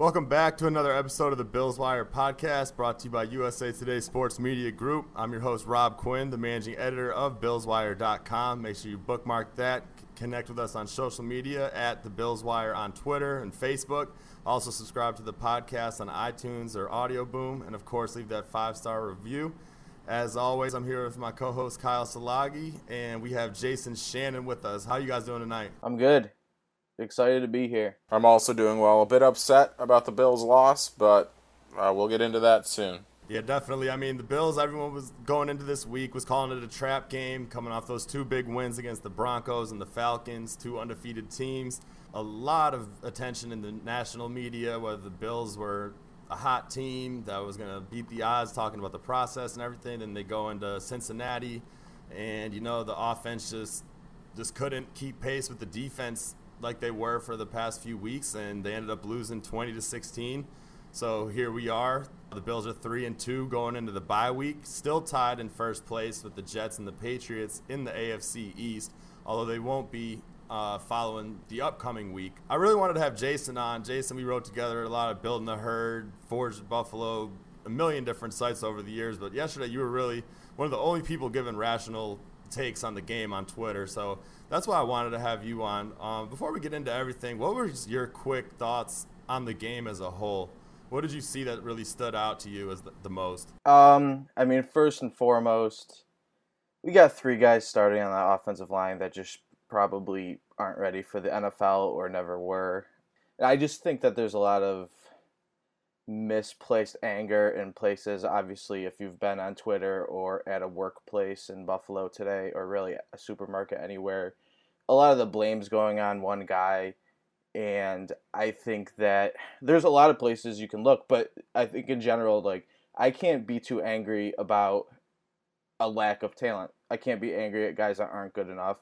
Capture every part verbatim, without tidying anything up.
Welcome back to another episode of the Bills Wire podcast brought to you by U S A Today Sports Media Group. I'm your host, Rob Quinn, the managing editor of Bills Wire dot com. Make sure you bookmark that. Connect with us on social media at the Bills Wire on Twitter and Facebook. Also subscribe to the podcast on iTunes or Audio Boom. And, of course, leave that five-star review. As always, I'm here with my co-host, Kyle Salagi, and we have Jason Shannon with us. How are you guys doing tonight? I'm good. Excited to be here. I'm also doing well. A bit upset about the Bills' loss, but uh, we'll get into that soon. Yeah, definitely. I mean, the Bills, everyone was going into this week, was calling it a trap game, coming off those two big wins against the Broncos and the Falcons, two undefeated teams. A lot of attention in the national media, whether the Bills were a hot team that was going to beat the odds, talking about the process and everything. And they go into Cincinnati, and, you know, the offense just just couldn't keep pace with the defense like they were for the past few weeks, and they ended up losing twenty to sixteen. So here we are. The Bills are three and two going into the bye week, still tied in first place with the Jets and the Patriots in the A F C East, although they won't be uh, following the upcoming week. I really wanted to have Jason on. Jason, we wrote together a lot of Building the Herd, Forged Buffalo, a million different sites over the years, but yesterday you were really one of the only people giving rational takes on the game on Twitter, so that's why I wanted to have you on. Um, before we get into everything, what were your quick thoughts on the game as a whole? What did you see that really stood out to you as the, the most? Um, I mean, first and foremost, we got three guys starting on the offensive line that just probably aren't ready for the N F L or never were. And I just think that there's a lot of misplaced anger in places. Obviously, if you've been on Twitter or at a workplace in Buffalo today, or really a supermarket anywhere, a lot of the blame's going on one guy. And I think that there's a lot of places you can look, but I think in general, like, I can't be too angry about a lack of talent. I can't be angry at guys that aren't good enough.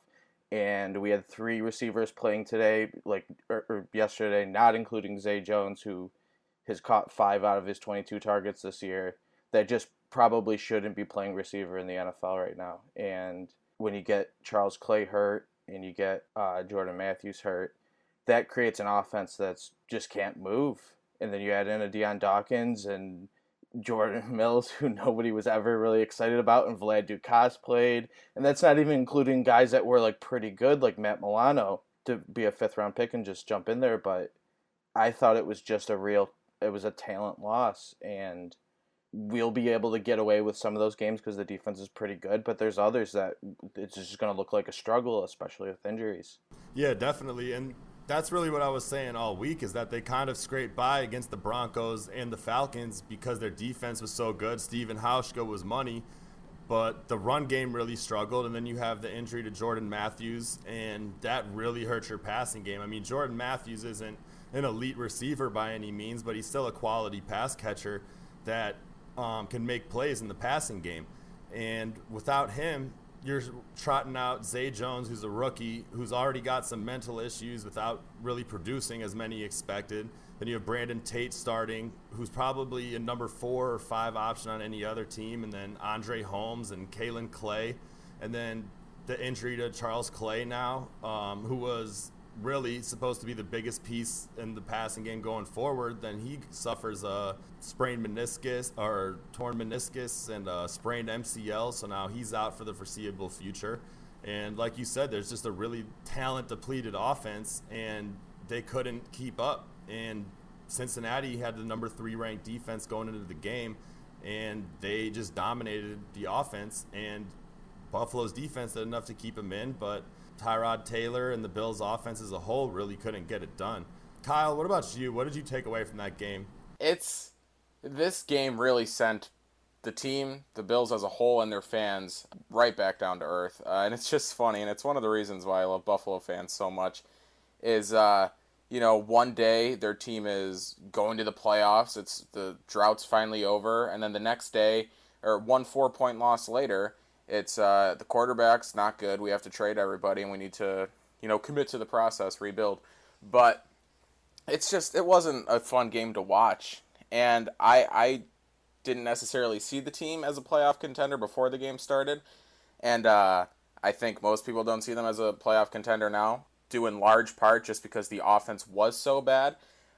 And we had three receivers playing today, like, or, or yesterday, not including Zay Jones, who has caught five out of his twenty-two targets this year, that just probably shouldn't be playing receiver in the N F L right now. And when you get Charles Clay hurt and you get uh, Jordan Matthews hurt, that creates an offense that's just can't move. And then you add in a Deion Dawkins and Jordan Mills, who nobody was ever really excited about, and Vlad Dukas played. And that's not even including guys that were like pretty good, like Matt Milano, to be a fifth round pick and just jump in there. But I thought it was just a real, it was a talent loss. And we'll be able to get away with some of those games because the defense is pretty good. But there's others that it's just going to look like a struggle, especially with injuries. Yeah, definitely. And that's really what I was saying all week, is that they kind of scraped by against the Broncos and the Falcons because their defense was so good. Steven Hauschka was money, but the run game really struggled. And then you have the injury to Jordan Matthews, and that really hurt your passing game. I mean, Jordan Matthews isn't an elite receiver by any means, but he's still a quality pass catcher that um, can make plays in the passing game. And without him, you're trotting out Zay Jones, who's a rookie, who's already got some mental issues without really producing as many expected. Then you have Brandon Tate starting, who's probably a number four or five option on any other team. And then Andre Holmes and Kalen Clay. And then the injury to Charles Clay now, um, who was really supposed to be the biggest piece in the passing game going forward. Then he suffers a sprained meniscus or torn meniscus and a sprained M C L, so now he's out for the foreseeable future. And like you said, there's just a really talent-depleted offense, and they couldn't keep up. And Cincinnati had the number three ranked defense going into the game, and they just dominated the offense, and Buffalo's defense did enough to keep them in, but Tyrod Taylor and the Bills' offense as a whole really couldn't get it done. Kyle, what about you? What did you take away from that game? It's this game really sent the team, the Bills as a whole, and their fans right back down to earth. Uh, and it's just funny, and it's one of the reasons why I love Buffalo fans so much, is, uh, you know, one day their team is going to the playoffs, it's the drought's finally over, and then the next day, or one four-point loss later, it's uh, the quarterback's not good. We have to trade everybody, and we need to, you know, commit to the process, rebuild. But it's just, it wasn't a fun game to watch. And I I didn't necessarily see the team as a playoff contender before the game started. And uh, I think most people don't see them as a playoff contender now, due in large part just because the offense was so bad.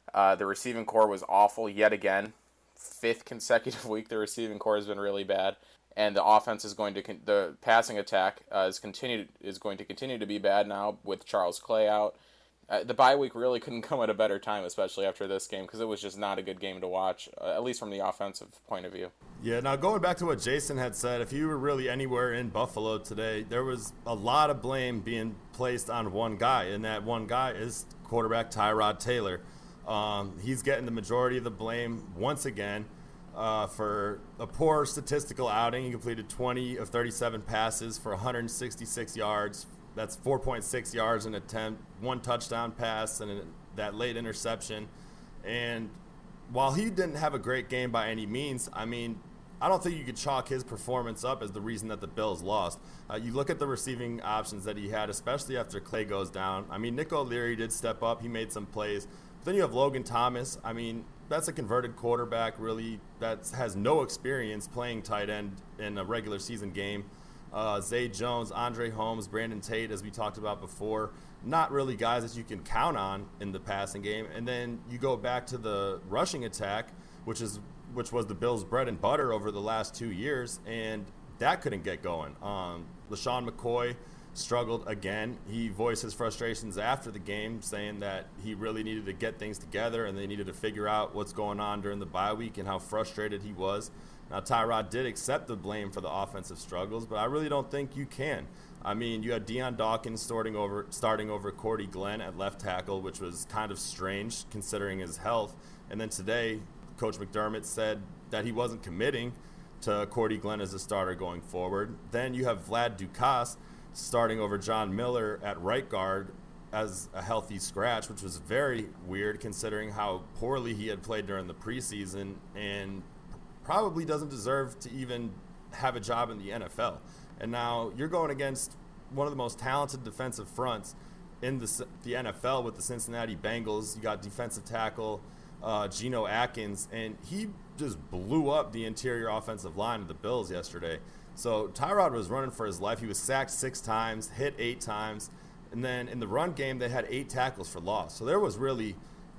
Uh, the receiving core was awful yet again. Fifth consecutive week, the receiving core has been really bad, and the offense is going to con- the passing attack uh, is continued is going to continue to be bad now with Charles Clay out. Uh, the bye week really couldn't come at a better time, especially after this game, because it was just not a good game to watch, uh, at least from the offensive point of view. Yeah, now going back to what Jason had said, if you were really anywhere in Buffalo today, there was a lot of blame being placed on one guy, and that one guy is quarterback Tyrod Taylor. Um, he's getting the majority of the blame once again uh, for a poor statistical outing. He completed twenty of thirty-seven passes for one hundred sixty-six yards. That's four point six yards an attempt, one touchdown pass, and that late interception. And while he didn't have a great game by any means, I mean, I don't think you could chalk his performance up as the reason that the Bills lost. Uh, you look at the receiving options that he had, especially after Clay goes down. I mean, Nick O'Leary did step up. He made some plays. But then you have Logan Thomas. I mean, that's a converted quarterback, really, that has no experience playing tight end in a regular season game. Uh, Zay Jones, Andre Holmes, Brandon Tate, as we talked about before, not really guys that you can count on in the passing game. And then you go back to the rushing attack, which is which was the Bills' bread and butter over the last two years, and that couldn't get going. Um, LaShawn McCoy struggled again. He voiced his frustrations after the game, saying that he really needed to get things together and they needed to figure out what's going on during the bye week and how frustrated he was. Now, Tyrod did accept the blame for the offensive struggles, but I really don't think you can. I mean, you had Deion Dawkins starting over starting over Cordy Glenn at left tackle, which was kind of strange considering his health. And then today, Coach McDermott said that he wasn't committing to Cordy Glenn as a starter going forward. Then you have Vlad Ducasse starting over John Miller at right guard as a healthy scratch, which was very weird considering how poorly he had played during the preseason and probably doesn't deserve to even have a job in the N F L. And now you're going against one of the most talented defensive fronts in the, the N F L with the Cincinnati Bengals. You got defensive tackle uh, Geno Atkins, and he just blew up the interior offensive line of the Bills yesterday. So Tyrod was running for his life. He was sacked six times, hit eight times, and then in the run game they had eight tackles for loss. So there was really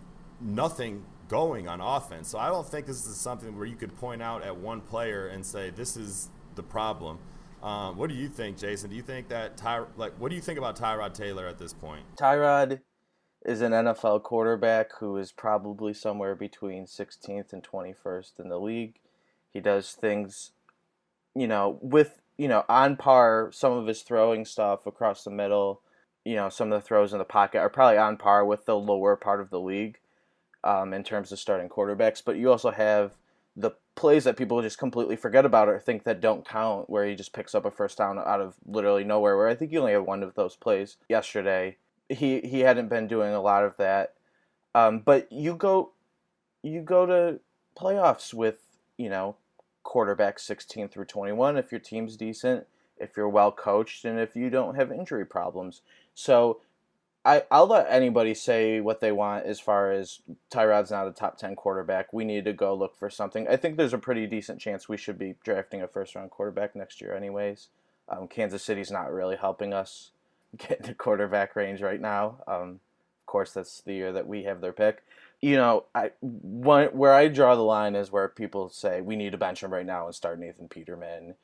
nothing going on offense. So I don't think this is something where you could point out at one player and say this is the problem. Um, what do you think, Jason? Do you think that Ty like what do you think about Tyrod Taylor at this point? Tyrod is an N F L quarterback who is probably somewhere between sixteenth and twenty-first in the league. He does things, you know, with, you know, on par. Some of his throwing stuff across the middle, you know, some of the throws in the pocket are probably on par with the lower part of the league um, in terms of starting quarterbacks. But you also have the plays that people just completely forget about or think that don't count, where he just picks up a first down out of literally nowhere, where I think he only had one of those plays yesterday. He he hadn't been doing a lot of that. Um, but you go you go to playoffs with, you know, quarterbacks sixteen through twenty-one if your team's decent, if you're well coached, and if you don't have injury problems. So I, I'll let anybody say what they want as far as Tyrod's not a top ten quarterback. We need to go look for something. I think there's a pretty decent chance we should be drafting a first-round quarterback next year anyways. Um, Kansas City's not really helping us get into quarterback range right now. Um, of course, that's the year that we have their pick. You know, I one, where I draw the line is where people say we need to bench him right now and start Nathan Peterman.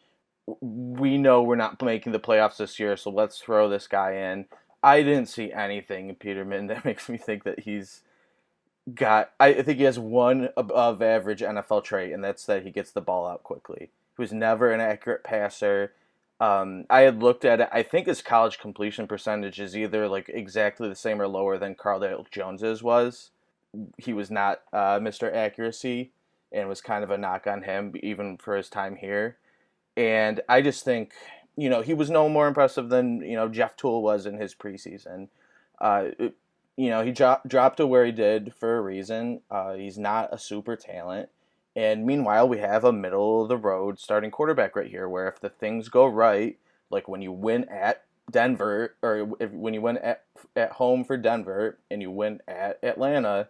We know we're not making the playoffs this year, so let's throw this guy in. I didn't see anything in Peterman that makes me think that he's got... I think he has one above average N F L trait, and that's that he gets the ball out quickly. He was never an accurate passer. Um, I had looked at it. I think his college completion percentage is either like exactly the same or lower than Cardale Jones's was. He was not uh, Mister Accuracy, and was kind of a knock on him, even for his time here. And I just think, you know, he was no more impressive than, you know, Jeff Toole was in his preseason. Uh, it, you know, he dro- dropped to where he did for a reason. Uh, he's not a super talent. And meanwhile, we have a middle-of-the-road starting quarterback right here, where if the things go right, like when you win at Denver, or if, when you win at, at home for Denver and you win at Atlanta,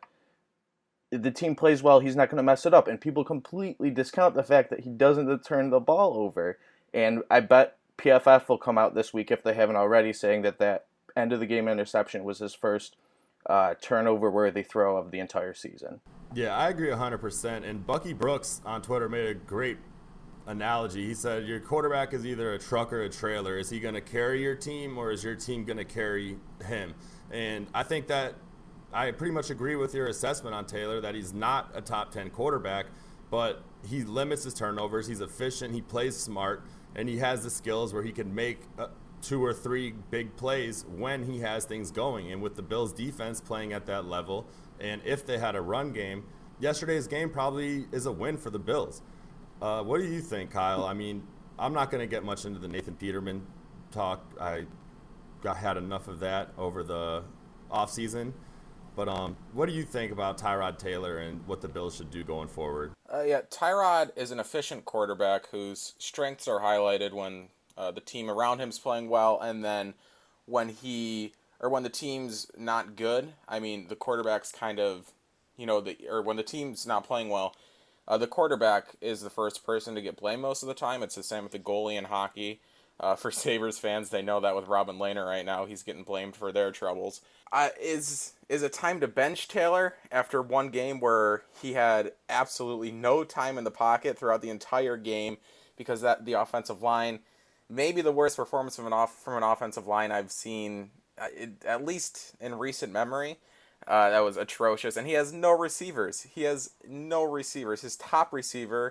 the team plays well, he's not going to mess it up. And people completely discount the fact that he doesn't turn the ball over. And I bet P F F will come out this week, if they haven't already, saying that that end-of-the-game interception was his first uh, turnover-worthy throw of the entire season. Yeah, I agree one hundred percent. And Bucky Brooks on Twitter made a great analogy. He said, your quarterback is either a truck or a trailer. Is he going to carry your team, or is your team going to carry him? And I think that I pretty much agree with your assessment on Taylor, that he's not a top ten quarterback, but he limits his turnovers. He's efficient. He plays smart, and he has the skills where he can make uh, two or three big plays when he has things going. And with the Bills defense playing at that level, and if they had a run game, yesterday's game probably is a win for the Bills. Uh, what do you think, Kyle? I mean, I'm not going to get much into the Nathan Peterman talk. I got had enough of that over the offseason. But um, what do you think about Tyrod Taylor and what the Bills should do going forward? Uh, yeah, Tyrod is an efficient quarterback whose strengths are highlighted when uh, the team around him is playing well, and then when he or when the team's not good. I mean, the quarterback's kind of, you know, the or when the team's not playing well, uh, the quarterback is the first person to get blamed most of the time. It's the same with the goalie in hockey. Uh, for Sabres fans, they know that with Robin Lehner right now, he's getting blamed for their troubles. Uh, is is it time to bench Taylor after one game where he had absolutely no time in the pocket throughout the entire game because that the offensive line, maybe the worst performance from an off from an offensive line I've seen, uh, it, at least in recent memory. Uh, that was atrocious, and he has no receivers. He has no receivers. His top receiver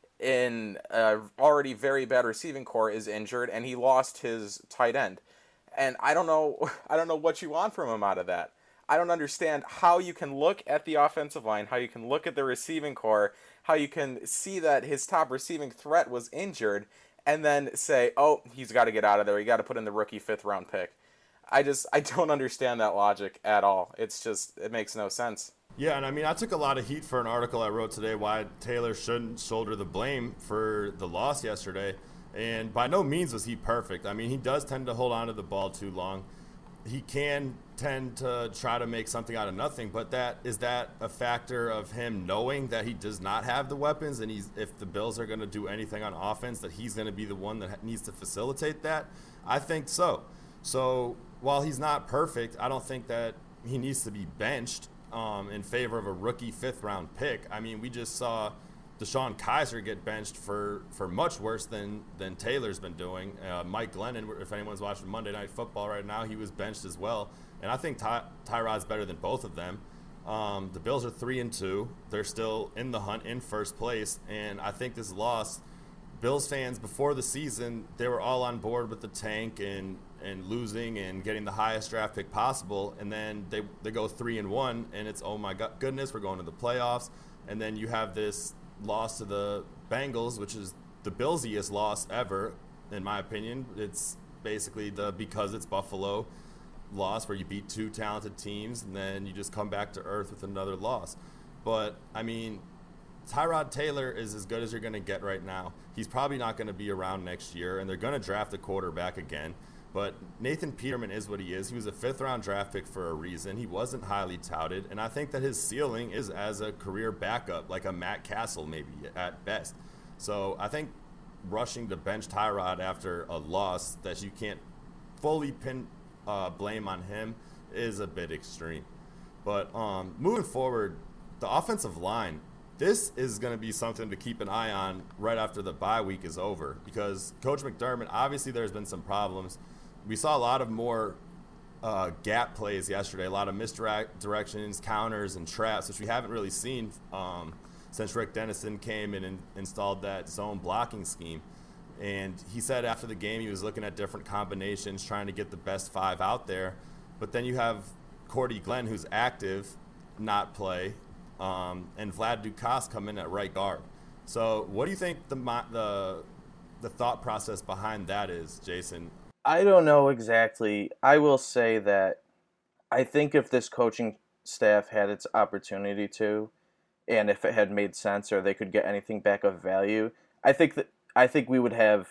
in a already very bad receiving core is injured, and he lost his tight end. And I don't know I don't know what you want from him out of that. I don't understand how you can look at the offensive line, how you can look at the receiving core, how you can see that his top receiving threat was injured, and then say, oh, he's got to get out of there. You got to put in the rookie fifth round pick. I just, I don't understand that logic at all. It's just, it makes no sense. Yeah, and I mean, I took a lot of heat for an article I wrote today why Taylor shouldn't shoulder the blame for the loss yesterday. And by no means was he perfect. I mean, he does tend to hold on to the ball too long. He can tend to try to make something out of nothing, but that is that a factor of him knowing that he does not have the weapons, and he's if the Bills are going to do anything on offense, that he's going to be the one that needs to facilitate that? I think so. So while he's not perfect, I don't think that he needs to be benched um, in favor of a rookie fifth-round pick. I mean, we just saw DeShone Kizer get benched for, for much worse than, than Taylor's been doing. Uh, Mike Glennon, if anyone's watching Monday Night Football right now, he was benched as well. And I think Ty- Tyrod's better than both of them. Um, the Bills are three and two. They're still in the hunt in first place. And I think this loss, Bills fans before the season, they were all on board with the tank and, and losing and getting the highest draft pick possible. And then they, they go three and one, and it's, oh my God, goodness, we're going to the playoffs. And then you have this loss to the Bengals, which is the Billsiest loss ever, in my opinion. It's basically the because it's Buffalo loss where you beat two talented teams and then you just come back to earth with another loss. But, I mean, Tyrod Taylor is as good as you're going to get right now. He's probably not going to be around next year, and they're going to draft a quarterback again. But Nathan Peterman is what he is. He was a fifth-round draft pick for a reason. He wasn't highly touted, and I think that his ceiling is as a career backup, like a Matt Castle maybe at best. So I think rushing to bench Tyrod after a loss that you can't fully pin uh, blame on him is a bit extreme. But um, moving forward, the offensive line, this is going to be something to keep an eye on right after the bye week is over, because Coach McDermott, obviously there's been some problems. We saw a lot of more uh, gap plays yesterday, a lot of misdirections, counters, and traps, which we haven't really seen um, since Rick Dennison came in and installed that zone blocking scheme. And he said after the game he was looking at different combinations, trying to get the best five out there. But then you have Cordy Glenn, who's active, not play, um, and Vlad Dukas come in at right guard. So what do you think the the the thought process behind that is, Jason? I don't know exactly. I will say that I think if this coaching staff had its opportunity to, and if it had made sense or they could get anything back of value, I think that I think we would have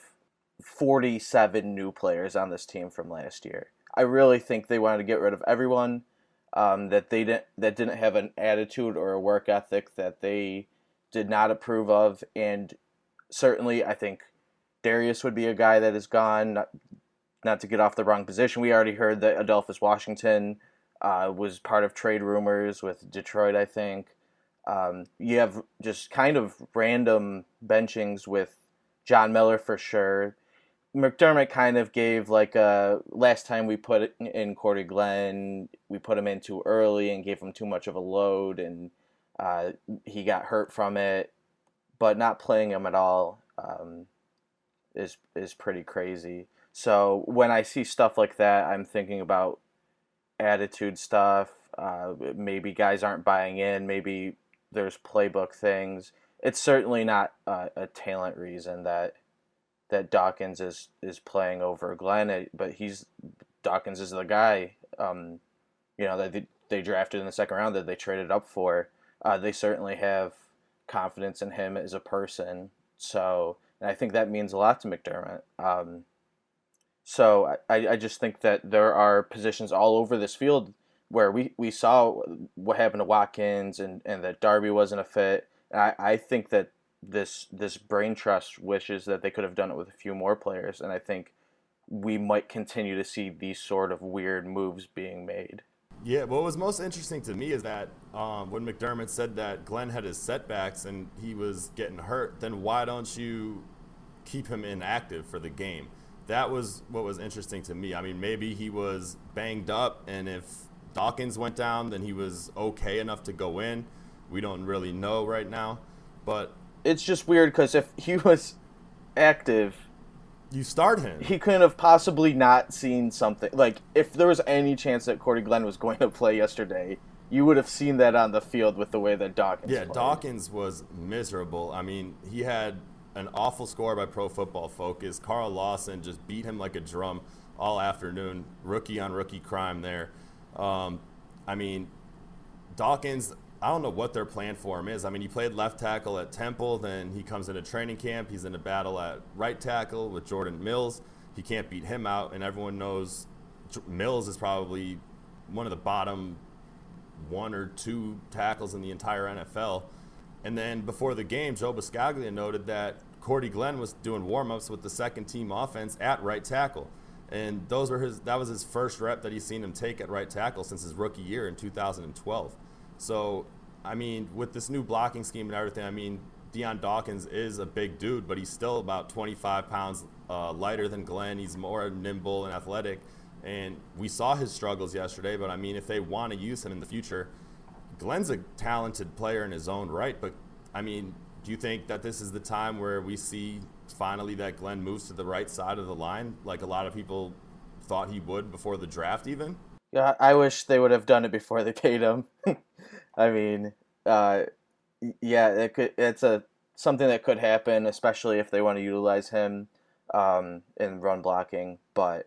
forty-seven new players on this team from last year. I really think they wanted to get rid of everyone um, that they didn't that didn't have an attitude or a work ethic that they did not approve of, and certainly I think Darius would be a guy that is gone. Not, not to get off the wrong position, we already heard that Adolphus Washington uh, was part of trade rumors with Detroit, I think. Um, you have just kind of random benchings with John Miller for sure. McDermott kind of gave like a last time we put in Cordy Glenn, we put him in too early and gave him too much of a load, and uh, he got hurt from it. But not playing him at all um, is is pretty crazy. So when I see stuff like that, I'm thinking about attitude stuff. Uh, maybe guys aren't buying in. Maybe there's playbook things. It's certainly not uh, a talent reason that that Dawkins is, is playing over Glenn, but he's Dawkins is the guy. Um, you know that they, they drafted in the second round that they traded up for. Uh, they certainly have confidence in him as a person. So, and I think that means a lot to McDermott. Um, so I, I just think that there are positions all over this field where we, we saw what happened to Watkins and, and that Darby wasn't a fit. And I, I think that this this brain trust wishes that they could have done it with a few more players, and I think we might continue to see these sort of weird moves being made. Yeah, what was most interesting to me is that um, when McDermott said that Glenn had his setbacks and he was getting hurt, then why don't you keep him inactive for the game? That was what was interesting to me. I mean, maybe he was banged up, and if Dawkins went down, then he was okay enough to go in. We don't really know right now, but it's just weird because if he was active, you start him. He couldn't have possibly not seen something. Like, if there was any chance that Cordy Glenn was going to play yesterday, you would have seen that on the field with the way that Dawkins Yeah, played. Dawkins was miserable. I mean, he had an awful score by Pro Football Focus. Carl Lawson just beat him like a drum all afternoon. Rookie on rookie crime there. Um, I mean, Dawkins, I don't know what their plan for him is. I mean, he played left tackle at Temple, then he comes into training camp. He's in a battle at right tackle with Jordan Mills. He can't beat him out, and everyone knows Mills is probably one of the bottom one or two tackles in the entire N F L. And then before the game, Joe Buscaglia noted that Cordy Glenn was doing warm-ups with the second-team offense at right tackle. And those were his. That was his first rep that he's seen him take at right tackle since his rookie year in two thousand twelve. So, I mean, with this new blocking scheme and everything, I mean, Deion Dawkins is a big dude, but he's still about twenty-five pounds uh, lighter than Glenn. He's more nimble and athletic. And we saw his struggles yesterday, but, I mean, if they want to use him in the future, Glenn's a talented player in his own right. But, I mean, do you think that this is the time where we see finally that Glenn moves to the right side of the line, like a lot of people thought he would before the draft even? Yeah, I wish they would have done it before they paid him. I mean, uh, yeah, it could. It's a something that could happen, especially if they want to utilize him um, in run blocking. But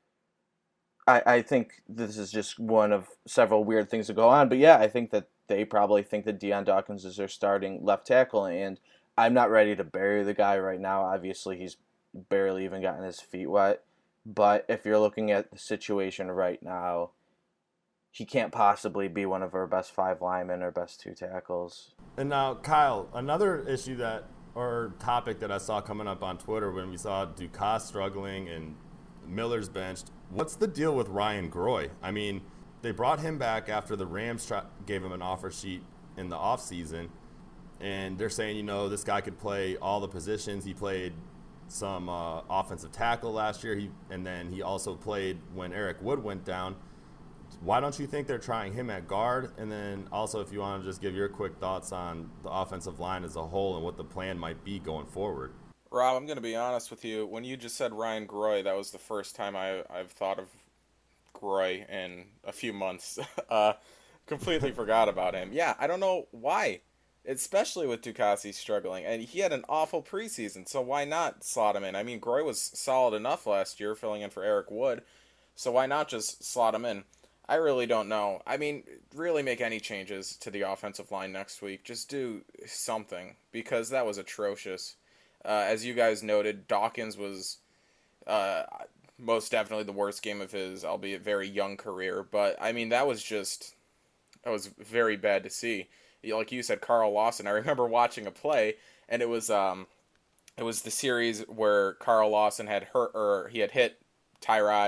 I, I think this is just one of several weird things to go on. But yeah, I think that they probably think that Deion Dawkins is their starting left tackle, and I'm not ready to bury the guy right now. Obviously, he's barely even gotten his feet wet. But if you're looking at the situation right now, he can't possibly be one of our best five linemen or best two tackles. And now, Kyle, another issue that or topic that I saw coming up on Twitter when we saw Dukas struggling and Miller's benched. What's the deal with Ryan Groy? I mean, they brought him back after the Rams tra- gave him an offer sheet in the offseason, and they're saying, you know, this guy could play all the positions. He played some uh, offensive tackle last year, he, and then he also played when Eric Wood went down. Why don't you think they're trying him at guard? And then also, if you want to just give your quick thoughts on the offensive line as a whole and what the plan might be going forward. Rob, I'm going to be honest with you. When you just said Ryan Groy, that was the first time I, I've thought of Groy in a few months. uh, completely forgot about him. Yeah, I don't know why. Especially with Ducati struggling. And he had an awful preseason, so why not slot him in? I mean, Groy was solid enough last year, filling in for Eric Wood. So why not just slot him in? I really don't know. I mean, really make any changes to the offensive line next week. Just do something, because that was atrocious. Uh, as you guys noted, Dawkins was uh, most definitely the worst game of his, albeit very young career. But, I mean, that was just, that was very bad to see. Like you said, Carl Lawson. I remember watching a play, and it was um, it was the series where Carl Lawson had hurt, or he had hit Tyrod.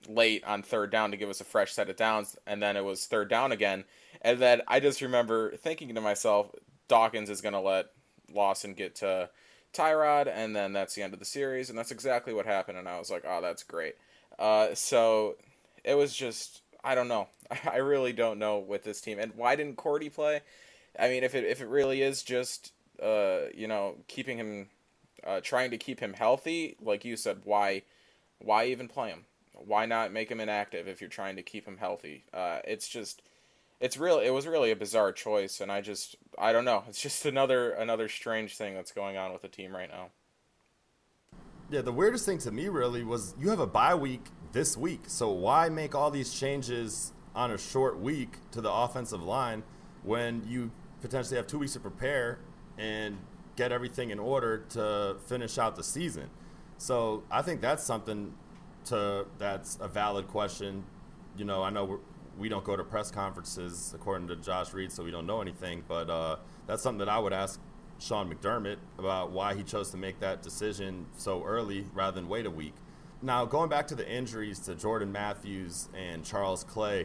late on third down to give us a fresh set of downs, and then it was third down again. And then I just remember thinking to myself, Dawkins is going to let Lawson get to Tyrod, and then that's the end of the series, and that's exactly what happened, and I was like, oh, that's great. Uh, so it was just, I don't know. I really don't know with this team. And why didn't Cordy play? I mean, if it if it really is just, uh, you know, keeping him, uh, trying to keep him healthy, like you said, why, why even play him? Why not make him inactive if you're trying to keep him healthy? Uh, it's just, it's real. It was really a bizarre choice, and I just, I don't know. It's just another another strange thing that's going on with the team right now. Yeah, the weirdest thing to me really was you have a bye week this week, so why make all these changes on a short week to the offensive line when you potentially have two weeks to prepare and get everything in order to finish out the season? So I think that's something to that's a valid question. You know, I know we're, we don't go to press conferences according to Josh Reed, so we don't know anything, but uh, that's something that I would ask Sean McDermott about why he chose to make that decision so early rather than wait a week. Now, going back to the injuries to Jordan Matthews and Charles Clay,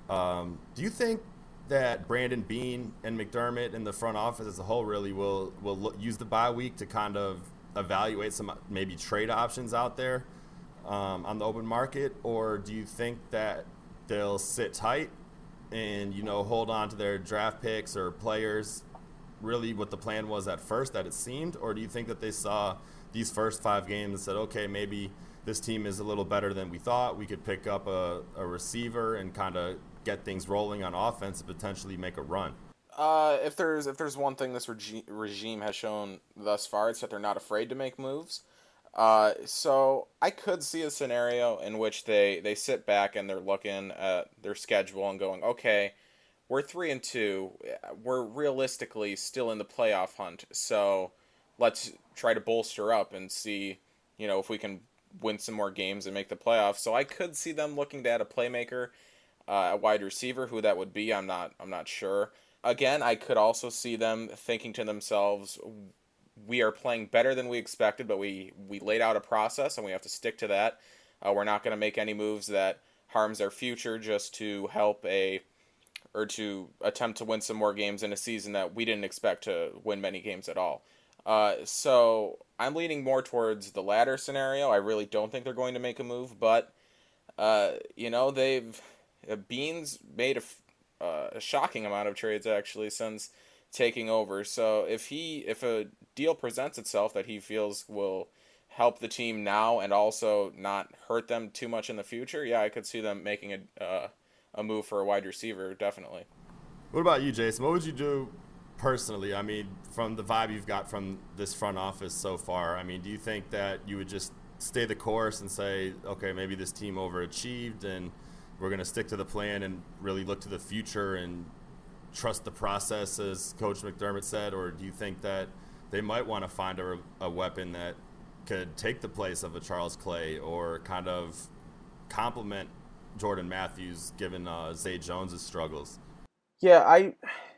um, do you think that Brandon Beane and McDermott and the front office as a whole really will will look, use the bye week to kind of evaluate some maybe trade options out there um, on the open market, or do you think that they'll sit tight and, you know, hold on to their draft picks or players, really what the plan was at first that it seemed? Or do you think that they saw these first five games and said, okay, maybe this team is a little better than we thought, we could pick up a, a receiver and kind of get things rolling on offense and potentially make a run? Uh, if there's if there's one thing this regi- regime has shown thus far, it's that they're not afraid to make moves. Uh, so I could see a scenario in which they, they sit back and they're looking at their schedule and going, okay, we're three and two, we're realistically still in the playoff hunt, so let's try to bolster up and see, you know, if we can win some more games and make the playoffs. So I could see them looking to add a playmaker, uh, a wide receiver. Who that would be, I'm not I'm not sure. Again, I could also see them thinking to themselves, we are playing better than we expected, but we, we laid out a process and we have to stick to that. Uh, we're not going to make any moves that harms our future just to help a or to attempt to win some more games in a season that we didn't expect to win many games at all. Uh, so I'm leaning more towards the latter scenario. I really don't think they're going to make a move, but uh, you know, they've uh, Beans made a, uh, a shocking amount of trades actually since taking over. So if he if a deal presents itself that he feels will help the team now and also not hurt them too much in the future, yeah, I could see them making a uh, a move for a wide receiver, definitely. What about you, Jason? What would you do personally? I mean, from the vibe you've got from this front office so far, I mean, do you think that you would just stay the course and say, okay, maybe this team overachieved and we're going to stick to the plan and really look to the future and trust the process, as Coach McDermott said? Or do you think that they might want to find a, a weapon that could take the place of a Charles Clay or kind of complement Jordan Matthews given uh, Zay Jones' struggles? Yeah, I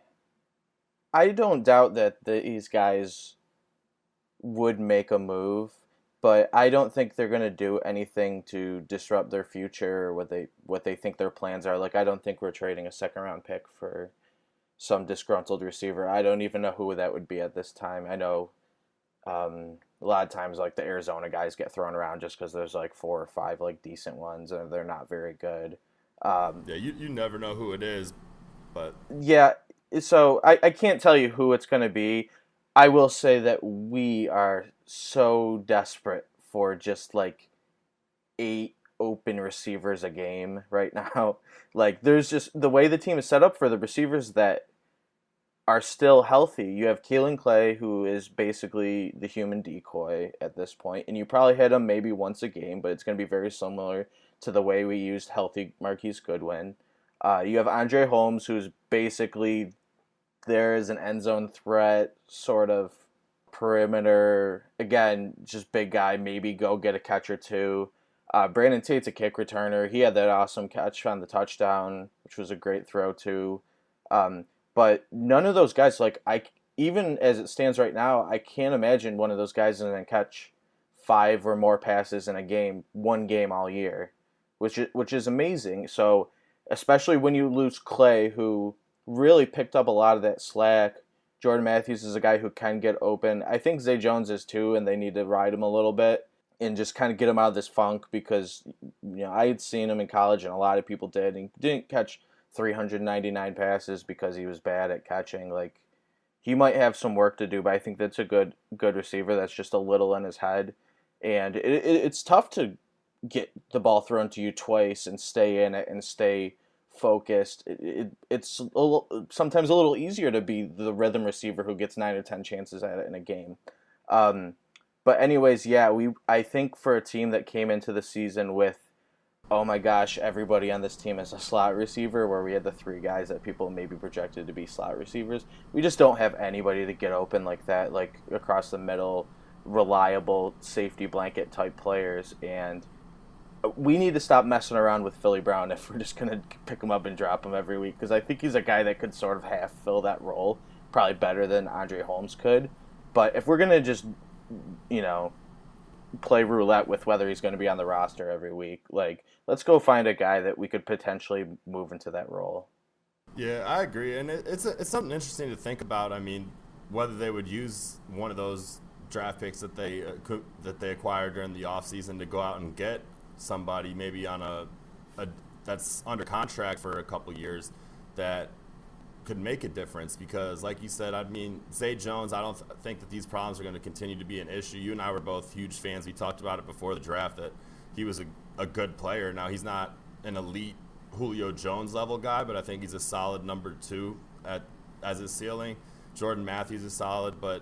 I don't doubt that these guys would make a move, but I don't think they're going to do anything to disrupt their future or what they what they think their plans are. Like, I don't think we're trading a second round pick for some disgruntled receiver. I don't even know who that would be at this time. I know um, a lot of times like the Arizona guys get thrown around just because there's like four or five like decent ones and they're not very good. Um, yeah, you, you never know who it is, but yeah, so I, I can't tell you who it's going to be. I will say that we are so desperate for just like eight open receivers a game right now. Like, there's just the way the team is set up for the receivers that are still healthy. You have Keelan Clay, who is basically the human decoy at this point, and you probably hit him maybe once a game, but it's going to be very similar to the way we used healthy Marquise Goodwin. Uh, you have Andre Holmes, who's basically there as an end zone threat, sort of perimeter. Again, just big guy, maybe go get a catch or two. Uh, Brandon Tate's a kick returner. He had that awesome catch on the touchdown, which was a great throw too. Um, but none of those guys, like I, even as it stands right now, I can't imagine one of those guys is going to catch five or more passes in a game, one game all year. which is, which is amazing. So especially when you lose Clay, who really picked up a lot of that slack. Jordan Matthews is a guy who can get open. I think Zay Jones is too, and they need to ride him a little bit and just kind of get him out of this funk because, you know, I had seen him in college and a lot of people did. And he didn't catch three hundred ninety-nine passes because he was bad at catching. Like, he might have some work to do, but I think that's a good good receiver that's just a little in his head. And it, it, it's tough to get the ball thrown to you twice and stay in it and stay focused. It, it, it's a little, sometimes a little easier to be the rhythm receiver who gets nine or ten chances at it in a game. Um, but anyways, yeah, we I think for a team that came into the season with, oh my gosh, everybody on this team is a slot receiver, where we had the three guys that people maybe projected to be slot receivers, we just don't have anybody to get open like that, like across the middle, reliable safety blanket type players. And we need to stop messing around with Philly Brown if we're just going to pick him up and drop him every week, because I think he's a guy that could sort of half fill that role, probably better than Andre Holmes could. But if we're going to just, you know, play roulette with whether he's going to be on the roster every week, like, let's go find a guy that we could potentially move into that role. Yeah, I agree. And it, it's, a, it's something interesting to think about. I mean, whether they would use one of those draft picks that they uh, could, that they acquired during the offseason to go out and get somebody maybe on a, a that's under contract for a couple years that could make a difference. Because like you said, I mean, Zay Jones, I don't th- think that these problems are going to continue to be an issue. You and I were both huge fans. We talked about it before the draft that he was a, a good player. Now, he's not an elite Julio Jones level guy, but I think he's a solid number two at as his ceiling. Jordan Matthews is solid, but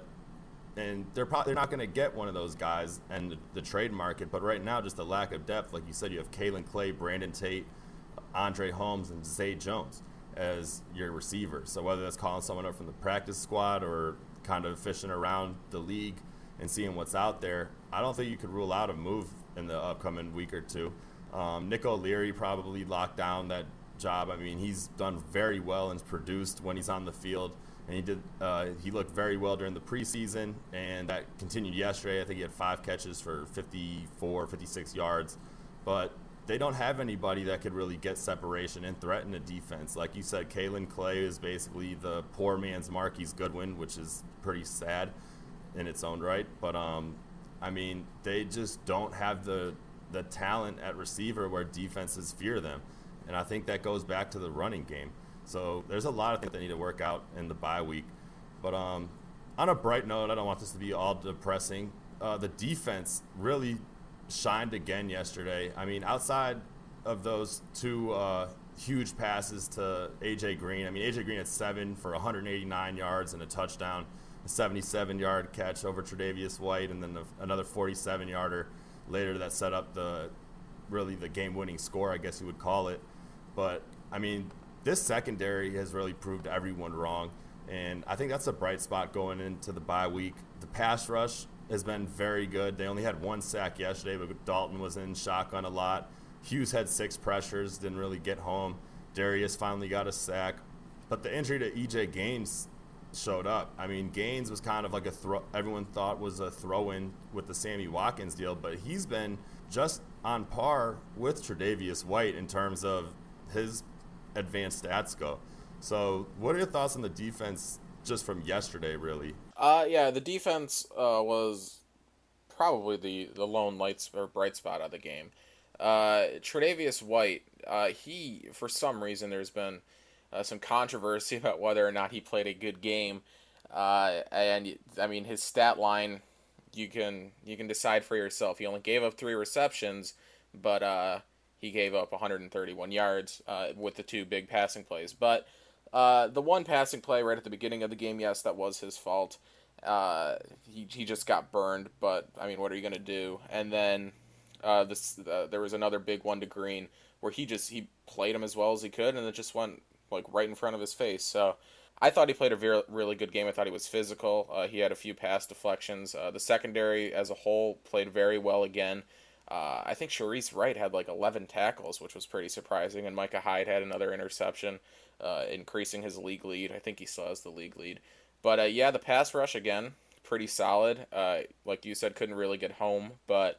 and they're probably they're not going to get one of those guys in the, the trade market. But right now, just the lack of depth, like you said, you have Kalen Clay, Brandon Tate, Andre Holmes, and Zay Jones as your receivers. So whether that's calling someone up from the practice squad or kind of fishing around the league and seeing what's out there, I don't think you could rule out a move in the upcoming week or two. Um, Nick O'Leary probably locked down that job. I mean, he's done very well and produced when he's on the field. And he did. Uh, he looked very well during the preseason, and that continued yesterday. I think he had five catches for fifty-four, fifty-six yards. But they don't have anybody that could really get separation and threaten the defense. Like you said, Kalen Clay is basically the poor man's Marquise Goodwin, which is pretty sad in its own right. But, um, I mean, they just don't have the the talent at receiver where defenses fear them. And I think that goes back to the running game. So there's a lot of things that need to work out in the bye week. But um, on a bright note, I don't want this to be all depressing. Uh, the defense really shined again yesterday. I mean, outside of those two uh, huge passes to A J Green, I mean, A J Green had seven for one hundred eighty-nine yards and a touchdown, a seventy-seven-yard catch over Tre'Davious White, and then a, another forty-seven-yarder later that set up the really the game-winning score, I guess you would call it. But, I mean, this secondary has really proved everyone wrong, and I think that's a bright spot going into the bye week. The pass rush has been very good. They only had one sack yesterday, but Dalton was in shotgun a lot. Hughes had six pressures, didn't really get home. Darius finally got a sack. But the injury to E J Gaines showed up. I mean, Gaines was kind of like a throw, everyone thought was a throw-in with the Sammy Watkins deal, but he's been just on par with Tre'Davious White in terms of his advanced stats go. So what are your thoughts on the defense just from yesterday, really? Uh, yeah, the defense uh, was probably the, the lone light or bright spot of the game. Uh, Tre'Davious White, uh, he, for some reason, there's been uh, some controversy about whether or not he played a good game. Uh, and, I mean, his stat line, you can you can decide for yourself. He only gave up three receptions, but uh, he gave up one hundred thirty-one yards uh, with the two big passing plays. But uh, the one passing play right at the beginning of the game, yes, that was his fault. Uh, he he just got burned, but, I mean, what are you going to do? And then uh, this uh, there was another big one to Green where he just he played him as well as he could, and it just went like right in front of his face. So I thought he played a very, really good game. I thought he was physical. Uh, he had a few pass deflections. Uh, the secondary as a whole played very well again. Uh, I think Sharice Wright had like eleven tackles, which was pretty surprising, and Micah Hyde had another interception, uh, increasing his league lead. I think he still has the league lead. But, uh, yeah, the pass rush, again, pretty solid. Uh, like you said, couldn't really get home, but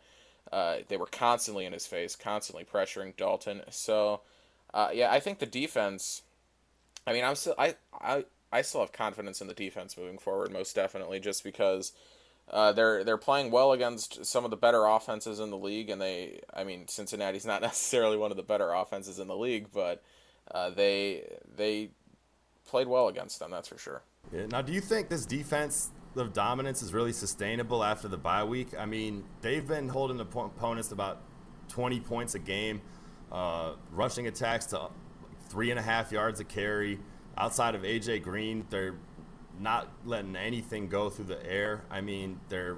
Uh, they were constantly in his face, constantly pressuring Dalton. So, uh, yeah, I think the defense. I mean, I'm still I, I I still have confidence in the defense moving forward, most definitely, just because uh, they're they're playing well against some of the better offenses in the league, and they. I mean, Cincinnati's not necessarily one of the better offenses in the league, but uh, they they played well against them. That's for sure. Yeah. Now, do you think this defense of dominance is really sustainable after the bye week? I mean, they've been holding the opponents about twenty points a game, uh, rushing attacks to three and a half yards a carry. Outside of A J Green, they're not letting anything go through the air. I mean, their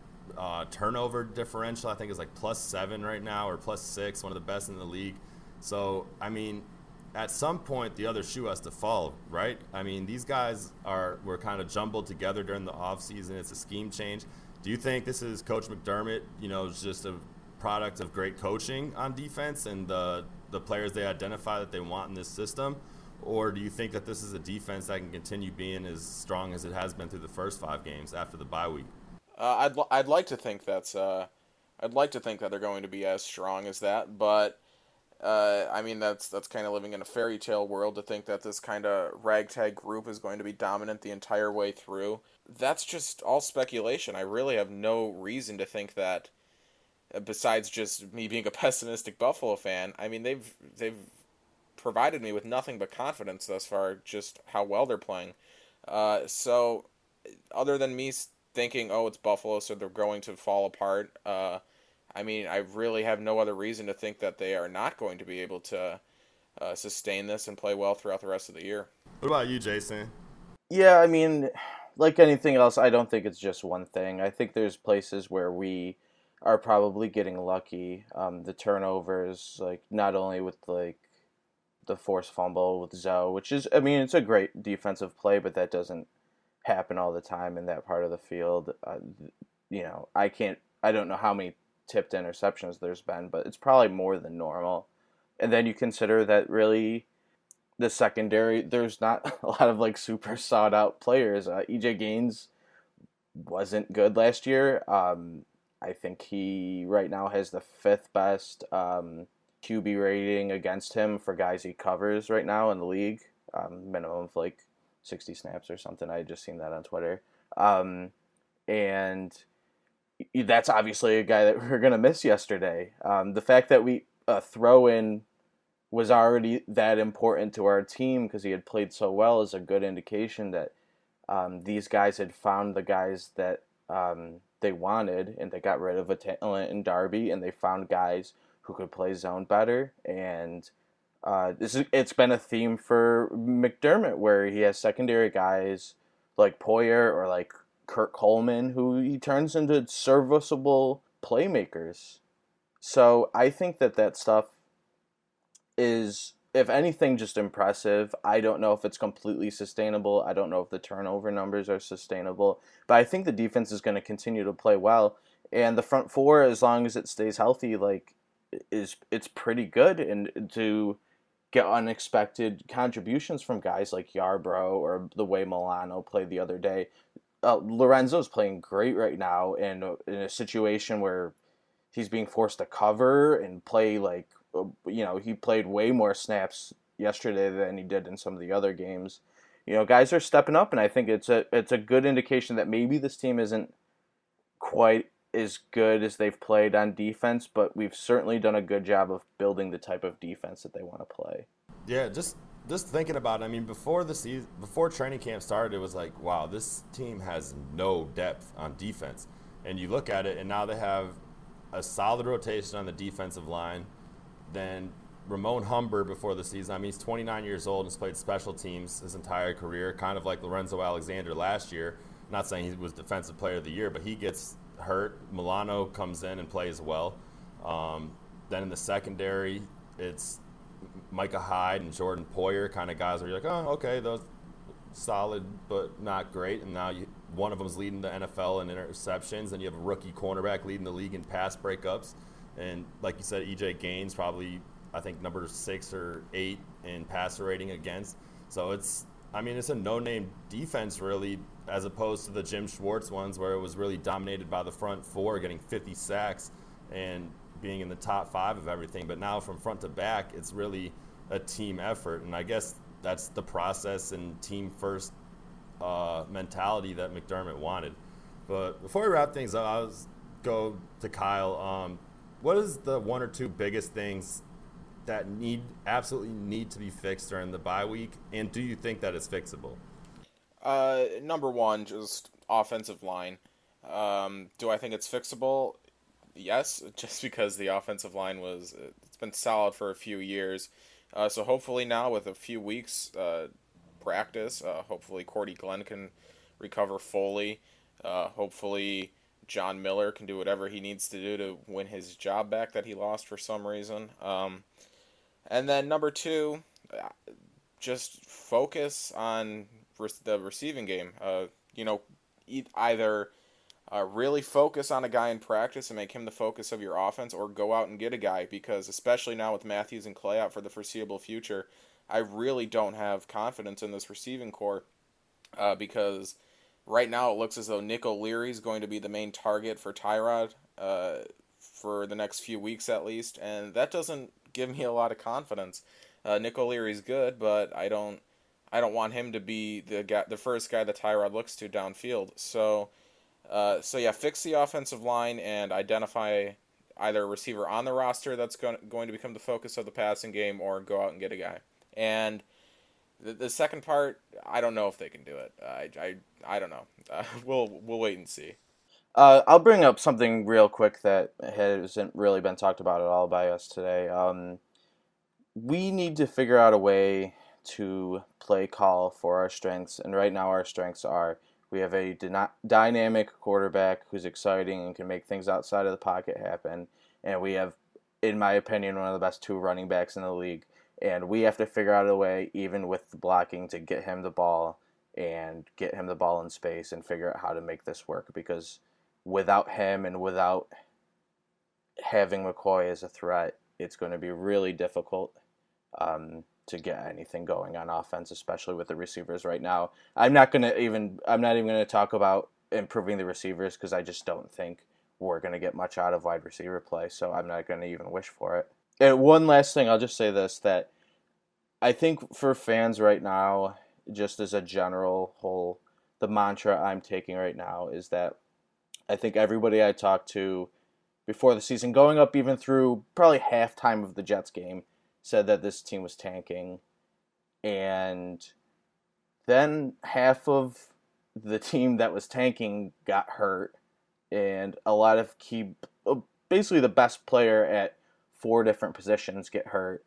uh, turnover differential, I think, is like plus seven right now or plus six, one of the best in the league. So, I mean, at some point, the other shoe has to fall, right? I mean, these guys are were kind of jumbled together during the offseason. It's a scheme change. Do you think this is Coach McDermott, you know, just a product of great coaching on defense and the the players they identify that they want in this system? Or do you think that this is a defense that can continue being as strong as it has been through the first five games after the bye week? Uh, I'd I'd like to think that's uh, I'd like to think that they're going to be as strong as that, but uh, I mean that's that's kind of living in a fairy tale world to think that this kind of ragtag group is going to be dominant the entire way through. That's just all speculation. I really have no reason to think that, besides just me being a pessimistic Buffalo fan. I mean they've they've provided me with nothing but confidence thus far, just how well they're playing. Uh, so, other than me thinking, oh, it's Buffalo, so they're going to fall apart, uh, I mean, I really have no other reason to think that they are not going to be able to uh, sustain this and play well throughout the rest of the year. What about you, Jason? Yeah, I mean, like anything else, I don't think it's just one thing. I think there's places where we are probably getting lucky. Um, the turnovers, like, not only with, like, the forced fumble with Zoe, which is, I mean, it's a great defensive play, but that doesn't happen all the time in that part of the field. Uh, you know, I can't, I don't know how many tipped interceptions there's been, but it's probably more than normal. And then you consider that really the secondary, there's not a lot of like super sought out players. Uh, E J Gaines wasn't good last year. Um, I think he right now has the fifth best um, Q B rating against him for guys he covers right now in the league. Um, minimum of like sixty snaps or something. I had just seen that on Twitter. Um, and that's obviously a guy that we're going to miss yesterday. Um, the fact that we uh, throw in was already that important to our team because he had played so well is a good indication that um, these guys had found the guys that um, they wanted, and they got rid of a talent in Darby, and they found guys who could play zone better. And uh, this is, it's been a theme for McDermott where he has secondary guys like Poyer or like Kurt Coleman who he turns into serviceable playmakers. So I think that that stuff is, if anything, just impressive. I don't know if it's completely sustainable. I don't know if the turnover numbers are sustainable. But I think the defense is going to continue to play well. And the front four, as long as it stays healthy, like, is it's pretty good, and to get unexpected contributions from guys like Yarbrough or the way Milano played the other day. Uh, Lorenzo's playing great right now in a, in a situation where he's being forced to cover and play like, you know, he played way more snaps yesterday than he did in some of the other games. You know, guys are stepping up, and I think it's a it's a good indication that maybe this team isn't quite as good as they've played on defense, but we've certainly done a good job of building the type of defense that they want to play. Yeah, just just thinking about it, I mean, before the season, before training camp started, it was like, wow, this team has no depth on defense. And you look at it, and now they have a solid rotation on the defensive line. Then Ramon Humber before the season, I mean, he's twenty-nine years old and has played special teams his entire career, kind of like Lorenzo Alexander last year. Not saying he was Defensive Player of the Year, but he gets hurt. Milano comes in and plays well. Um, then in the secondary, it's Micah Hyde and Jordan Poyer, kind of guys where you're like, oh, okay, those solid but not great. And now you, one of them's leading the N F L in interceptions, and you have a rookie cornerback leading the league in pass breakups. And like you said, E J Gaines probably, I think, number six or eight in passer rating against. So it's, I mean, it's a no-name defense, really, as opposed to the Jim Schwartz ones where it was really dominated by the front four, getting fifty sacks and being in the top five of everything. But now from front to back, it's really a team effort. And I guess that's the process and team first uh, mentality that McDermott wanted. But before we wrap things up, I'll go to Kyle. Um, what is the one or two biggest things that need absolutely need to be fixed during the bye week? And do you think that it's fixable? Uh, number one, just offensive line. Um, do I think it's fixable? Yes, just because the offensive line was, it's been solid for a few years. Uh, so hopefully now with a few weeks uh, practice, uh, hopefully Cordy Glenn can recover fully. Uh, hopefully John Miller can do whatever he needs to do to win his job back that he lost for some reason. Um, and then number two, just focus on the receiving game. Uh, you know, either uh, really focus on a guy in practice and make him the focus of your offense, or go out and get a guy, because especially now with Matthews and Clay out for the foreseeable future, I really don't have confidence in this receiving core uh, because right now it looks as though Nick O'Leary is going to be the main target for Tyrod uh, for the next few weeks at least, and that doesn't give me a lot of confidence. Uh, Nick O'Leary's good, but I don't I don't want him to be the guy, the first guy that Tyrod looks to downfield. So, uh, so yeah, fix the offensive line and identify either a receiver on the roster that's going going to become the focus of the passing game, or go out and get a guy. And the, the second part, I don't know if they can do it. I I, I don't know. Uh, we'll we'll wait and see. Uh, I'll bring up something real quick that hasn't really been talked about at all by us today. Um, we need to figure out a way to play call for our strengths, and right now our strengths are we have a dyna- dynamic quarterback who's exciting and can make things outside of the pocket happen, and we have, in my opinion, one of the best two running backs in the league, and we have to figure out a way, even with the blocking, to get him the ball and get him the ball in space and figure out how to make this work, because without him and without having McCoy as a threat, it's going to be really difficult um, to get anything going on offense, especially with the receivers right now. I'm not going to even I'm not even going to talk about improving the receivers, because I just don't think we're going to get much out of wide receiver play, so I'm not going to even wish for it. And one last thing, I'll just say this, that I think for fans right now, just as a general whole, the mantra I'm taking right now is that I think everybody I talked to before the season, going up even through probably halftime of the Jets game, said that this team was tanking. And then half of the team that was tanking got hurt. And a lot of key, basically the best player at four different positions get hurt.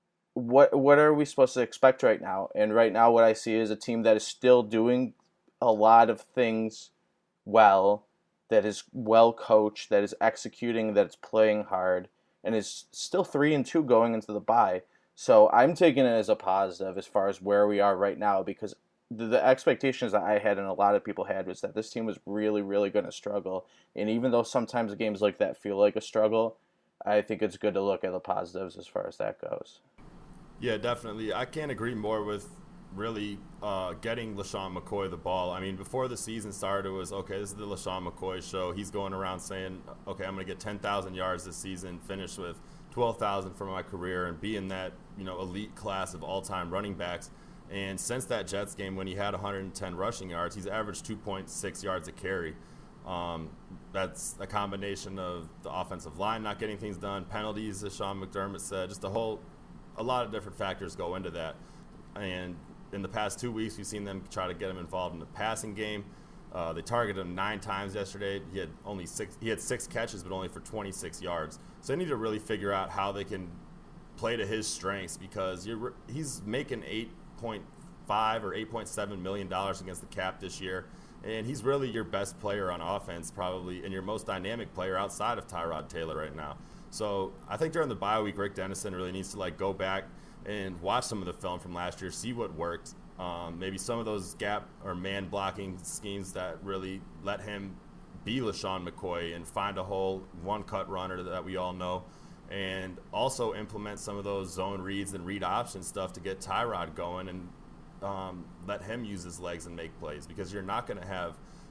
What what are we supposed to expect right now? And right now what I see is a team that is still doing a lot of things well, that is well coached, that is executing, that is playing hard, and is still three and two going into the bye. So I'm taking it as a positive as far as where we are right now, because the, the expectations that I had and a lot of people had was that this team was really, really going to struggle. And even though sometimes games like that feel like a struggle, I think it's good to look at the positives as far as that goes. Yeah, definitely. I can't agree more with really uh, getting LeSean McCoy the ball. I mean, before the season started, it was, okay, this is the LeSean McCoy show. He's going around saying, okay, I'm going to get ten thousand yards this season, finish with twelve thousand for my career, and be in that, you know, elite class of all-time running backs. And since that Jets game, when he had one hundred ten rushing yards, he's averaged two point six yards a carry. Um, that's a combination of the offensive line not getting things done, penalties, as Sean McDermott said, just a whole, a lot of different factors go into that. And in the past two weeks, we've seen them try to get him involved in the passing game. Uh, they targeted him nine times yesterday. He had only six. He had six catches, but only for twenty-six yards. So they need to really figure out how they can play to his strengths, because you're, he's making eight point five or eight point seven million dollars against the cap this year, and he's really your best player on offense, probably, and your most dynamic player outside of Tyrod Taylor right now. So I think during the bye week, Rick Dennison really needs to like go back and watch some of the film from last year, see what worked. Um, maybe some of those gap or man blocking schemes that really let him be LeSean McCoy and find a whole one-cut runner that we all know, and also implement some of those zone reads and read option stuff to get Tyrod going, and um, let him use his legs and make plays, because you're not going to have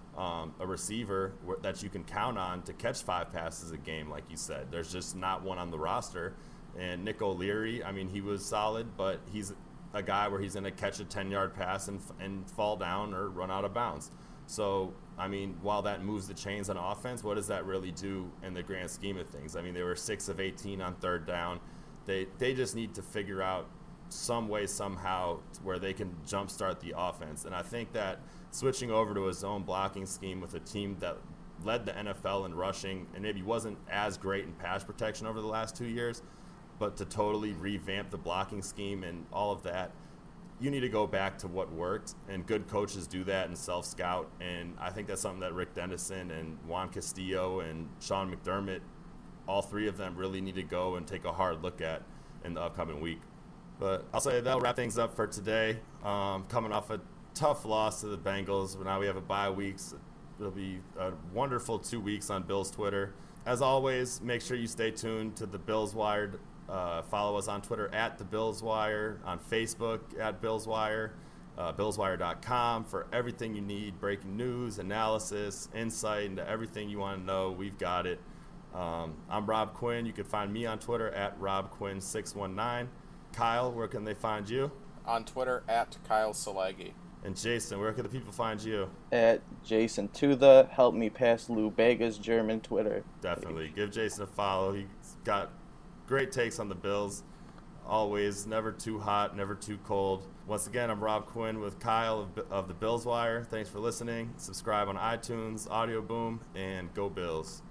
um, a receiver wh- that you can count on to catch five passes a game, like you said. There's just not one on the roster. And Nick O'Leary, I mean, he was solid, but he's a guy where he's going to catch a ten-yard pass and, and fall down or run out of bounds. So, I mean, while that moves the chains on offense, what does that really do in the grand scheme of things? I mean, they were six of eighteen on third down. They they just need to figure out some way, somehow, where they can jumpstart the offense. And I think that switching over to a zone blocking scheme with a team that led the N F L in rushing and maybe wasn't as great in pass protection over the last two years, but to totally revamp the blocking scheme and all of that, you need to go back to what worked, and good coaches do that and self-scout. And I think that's something that Rick Dennison and Juan Castillo and Sean McDermott, all three of them really need to go and take a hard look at in the upcoming week. But I'll say that'll wrap things up for today. Um, coming off a tough loss to the Bengals, but now we have a bye week. So it'll be a wonderful two weeks on Bills Twitter. As always, make sure you stay tuned to the Bills Wired. Uh, follow us on Twitter at the Bills Wire, on Facebook at Bills Wire, uh, bills wire dot com for everything you need, breaking news, analysis, insight into everything you want to know. We've got it. Um, I'm Rob Quinn. You can find me on Twitter at rob quinn six one nine. Kyle, where can they find you? On Twitter at Kyle Salagi. And Jason, where can the people find you? At Jason to the help me pass Lou Bega's German Twitter. Definitely. Give Jason a follow. He's got great takes on the Bills. Always never too hot, never too cold. Once again, I'm Rob Quinn with Kyle of, of the Bills Wire. Thanks for listening. Subscribe on iTunes, Audio Boom, and go Bills.